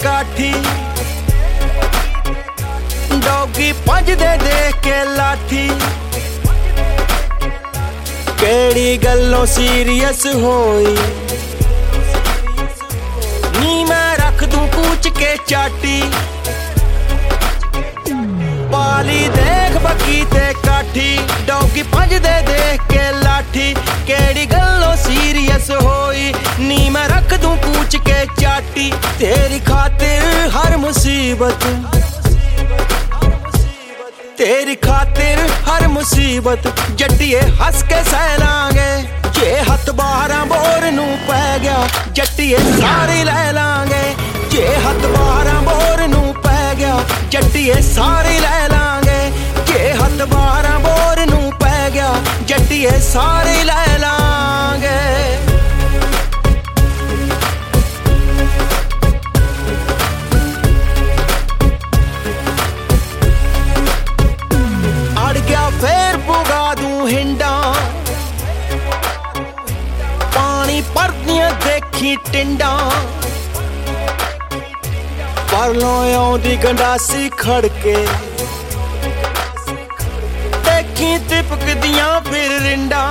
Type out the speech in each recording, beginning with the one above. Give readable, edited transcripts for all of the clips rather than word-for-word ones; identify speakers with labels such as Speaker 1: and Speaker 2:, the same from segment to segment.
Speaker 1: काठी डॉगी भजदे देख के लाठी केड़ी गल्लों सीरियस होई नी मैं रख दूं पूछ के चाटी पाली देख बकी ते काठी डॉगी भजदे देख के लाठी केड़ी गल्लों सीरियस होई नी मैं रख दूं पूछ के चाटी तेरी खातिर हर मुसीबत तेरी खातिर हर मुसीबत जट्टिए हंस के सहलांगे जे हथ 12 बोर नू पै गया जट्टिए सारे ले लांगे जे हथ 12 बोर नू पै गया जट्टिए सारे ले लांगे जे हथ 12 बोर नू पै गया जट्टिए सारे ले लांगे फिर पुगा दूं हिंडा पानी भरदियां देखी टिंडा परलों आउंदी गंडासी खड़के देखी तिपकदियां फिर रिंडा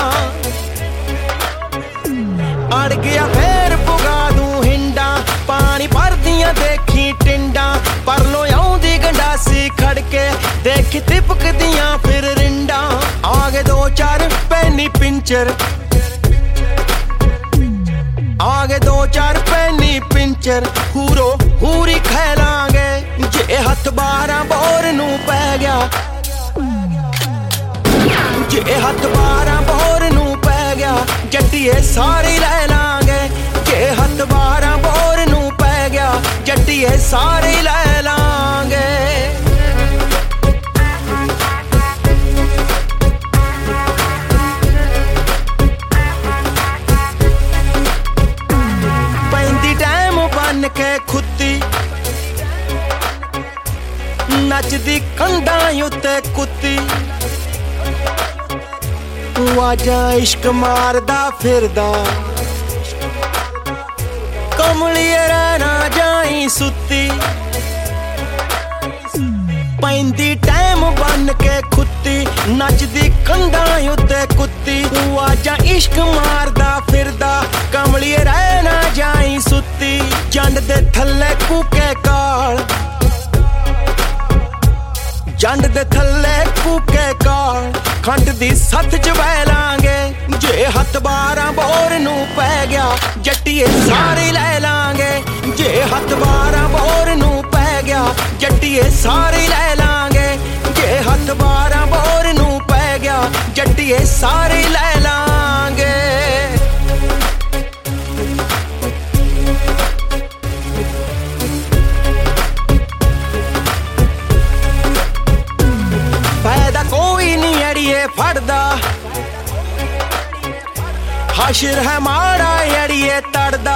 Speaker 1: अड़ गया फिर पुगा दूं हिंडा पानी भरदियां देखी टिंडा परलों आउंदी गंडासी खड़के देखी तिपकदियां फिर रिंडा आगे 2-4 पैनी पिंचर आगे 2-4 पैनी पिंचर हूरो हूरी खेलांगे जे हथ 12 बोर नू पै गया जे हथ 12 बोर नू पै गया जट्टिए सारे ले लांगे जे हथ 12 बोर नू पै गया जट्टिए सारे ले लांगे के खुत्ती नचदी कंधां उत्ते कुत्ती वाजा इश्क मारदा फिरदा कमलिए रहना जाई सुत्ती पैंदी टाइम बन के खुत्ती नचदी कंधां उत्ते कुत्ती वाजा इश्क मारदा फिरदा कमलिए रहना जाई सुत्ती जंड दे थल्ले कूके काल जंड दे थल्ले कूके काल खंड दी सथ च बह लांगे जे हथ 12 बोर नू पै गया जट्टिए सारे ले लांगे जे हथ 12 बोर नू पै गया जट्टिए सारे ले लांगे जे हथ 12 बोर नू पै गया जट्टिए सारे ले लांगे फायदा कोई नहीं अड़िए फड़दा हशर है माड़ा अड़िए तड़दा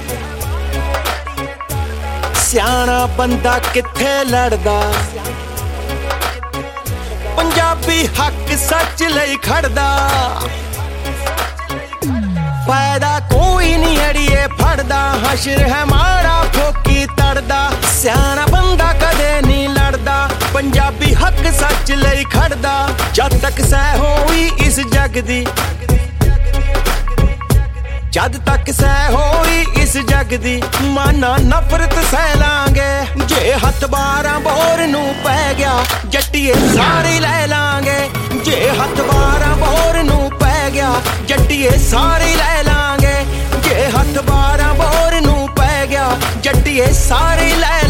Speaker 1: सियाना बंदा किथे लड़दा पंजाबी हक सच लई खड़दा फायदा कोई नहीं अड़िए फड़दा हशर है माड़ा फोकी तड़दा सियाना बंदा कदे नहीं लड़दा पंजाबी हक सच लई खड़दा जद तक सह होई इस जग दी जद तक सह होई इस जग दी माना नफरत सह लांगे जे हथ 12 बोर नू पै गया जट्टिए सारे ले लांगे जे हथ 12 बोर नू पै गया जट्टिए सारे ले लांगे जे हथ 12 बोर नू पै गया जट्टिए सारे ले